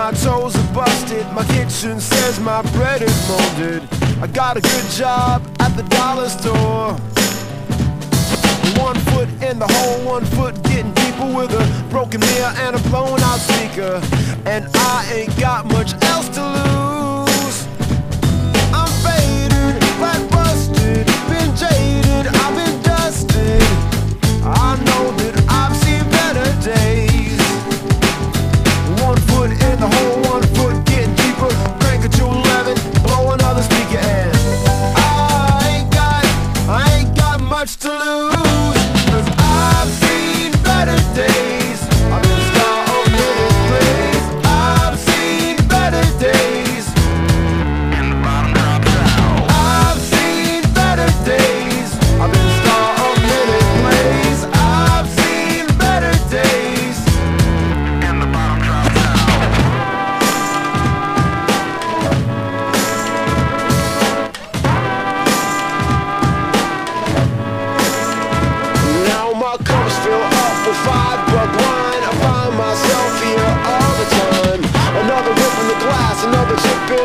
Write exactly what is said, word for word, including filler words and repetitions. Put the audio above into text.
my toes are busted. My kitchen says my bread is molded. I got a good job at the dollar store. One foot in the hole, one foot getting deeper, with a broken mirror and a blown out speaker. And I ain't got much else to lose. I'm faded, black busted, been jaded, I've been dusted. I know that I've seen better days. One foot in the hole, one foot getting deeper, crank it to eleven, blow another speaker, and I ain't got, I ain't got much to lose. Cause I've seen better days. I've been a star of many plays. I've seen better days. And the bottom drops out. I've seen better days. I've been a star of many plays. I've seen better days. And the bottom drops out. Now my cup's filled up with five bucks.